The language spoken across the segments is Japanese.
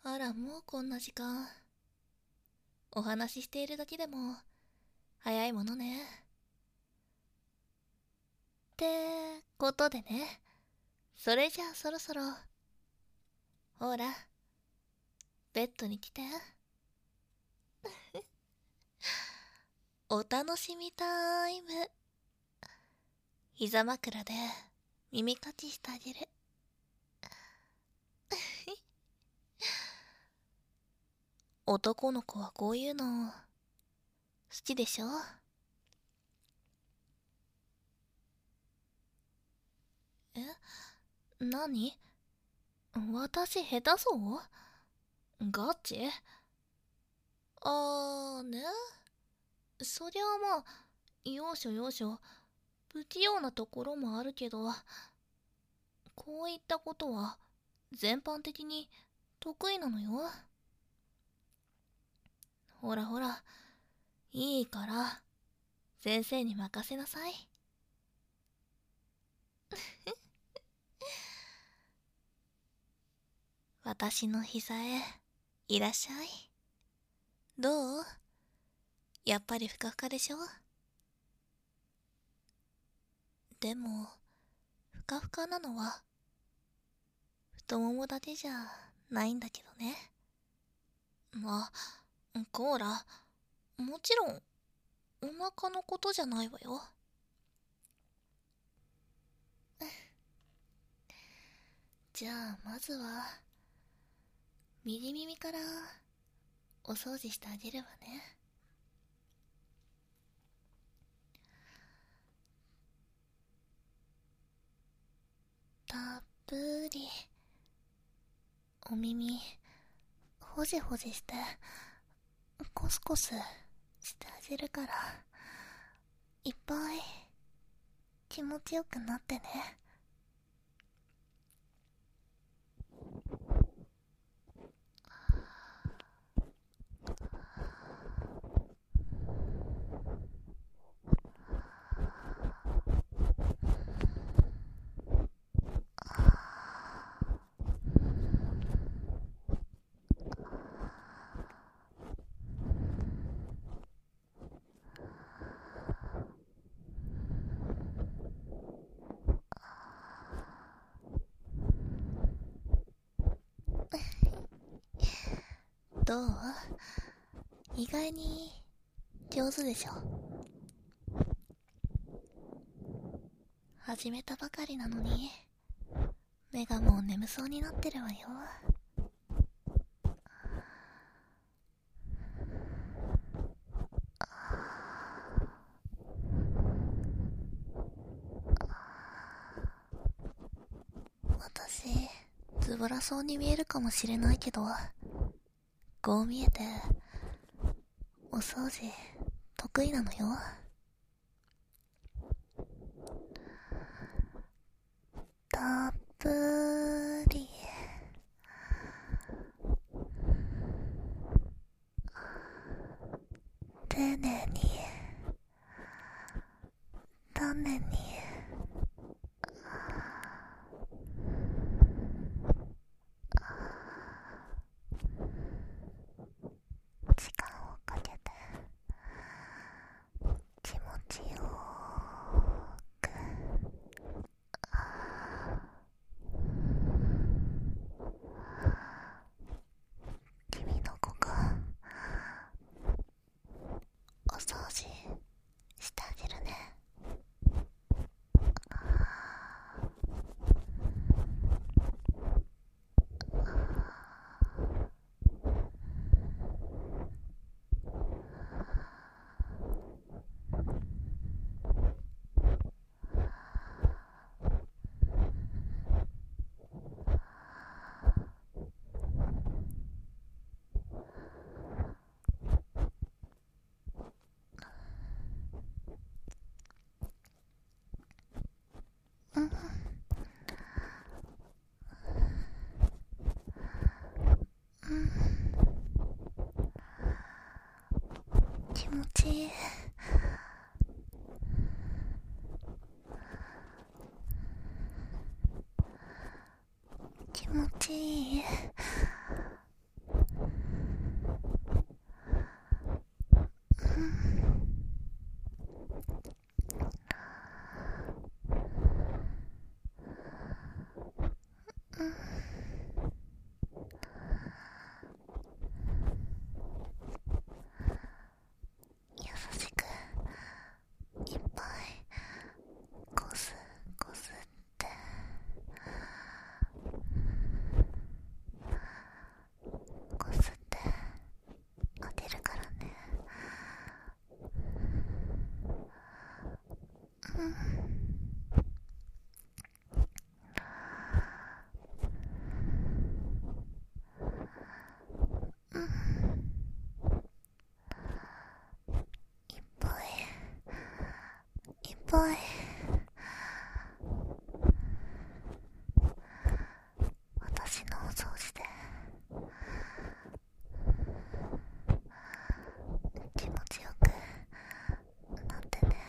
あら、もうこんな時間。お話ししているだけでも、早いものね。ってことでね。それじゃあそろそろ。ほら、ベッドに来て。お楽しみタイム。膝枕で耳かきしてあげる。男の子はこういうの、好きでしょ？え？何？私下手そう？ガチ？ね。そりゃあまあ、要所要所、不器用なところもあるけど、こういったことは全般的に得意なのよ。ほらほら、いいから先生に任せなさい。私の膝へいらっしゃい。どう？やっぱりふかふかでしょ？でもふかふかなのは太ももだけじゃないんだけどね。まあ、コーラ、もちろんお腹のことじゃないわよ。じゃあまずは右耳からお掃除してあげるわね。たっぷりお耳ほじほじしてコスコスしてあげるから、いっぱい気持ちよくなってね。どう？意外に上手でしょ？始めたばかりなのに目がもう眠そうになってるわよ。私ズボラそうに見えるかもしれないけど、こう見えてお掃除得意なのよ。たっぷり丁寧に丹念に時間をかけて気持ちよく君の子がお掃除してあげるね。うん、うん、気持ちいい。気持ちいい。 ぱい。私のお掃除で気持ちよくなってね。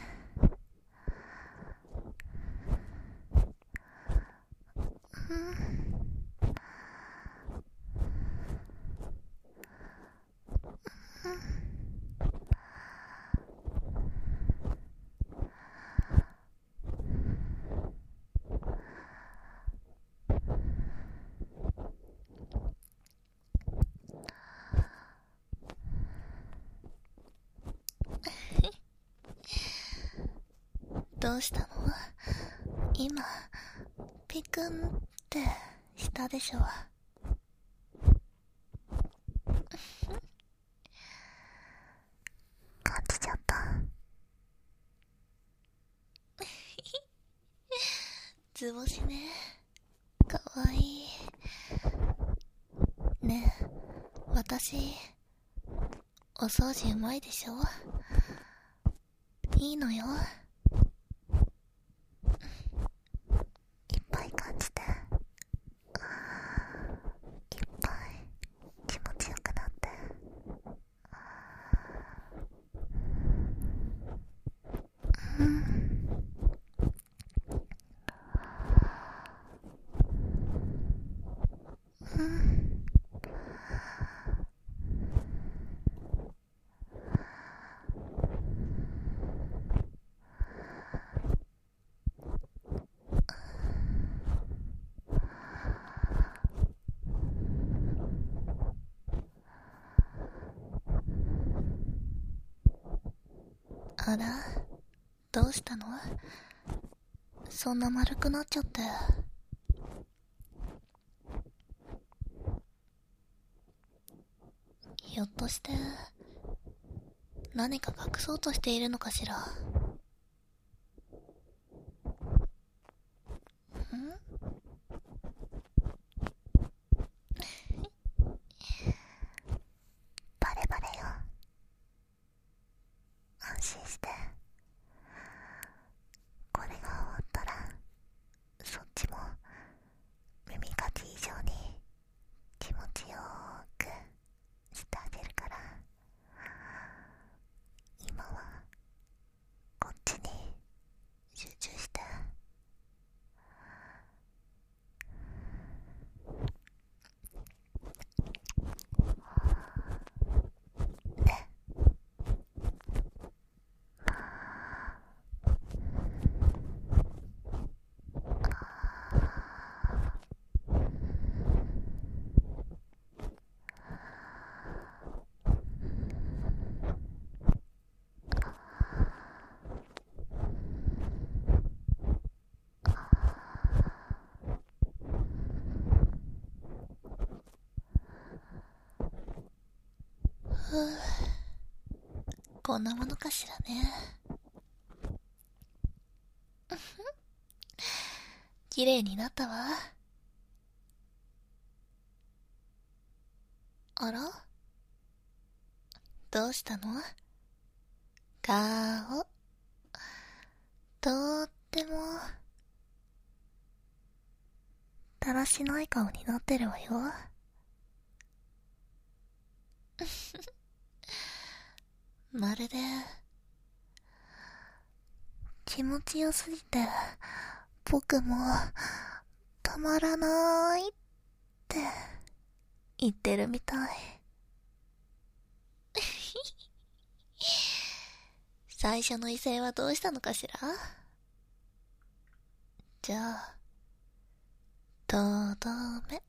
どうしたの？今ピクンってしたでしょ。感じちゃった。図星ね、かわいいね。え、私お掃除うまいでしょ。いいのよ。いっぱい感じて、いっぱい気持ちよくなって。あら、どうしたの？そんな丸くなっちゃって。ひょっとして何か隠そうとしているのかしら。バレバレよ。安心して。これが終わったらそっちも耳かき以上に気持ちよくしてあげるから。今はこっちに集中して。ね。こんなものかしらね。綺麗になったわ。あら？どうしたの？顔、とってもだらしない顔になってるわよ。まるで気持ちよすぎて僕もたまらないって言ってるみたい。最初の異性はどうしたのかしら。じゃあとどめ。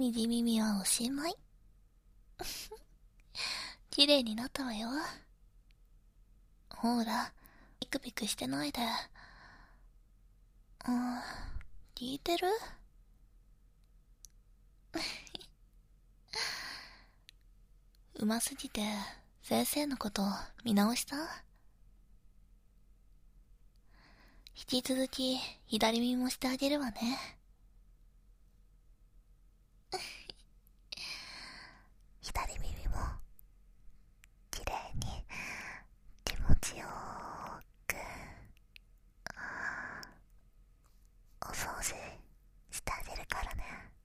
右耳はおしまい。綺麗になったわよ。ほら、ピクピクしてないで。聞いてる？うますぎて先生のこと見直した？引き続き左耳もしてあげるわね。左耳も綺麗に気持ちよくお掃除してあげるからね。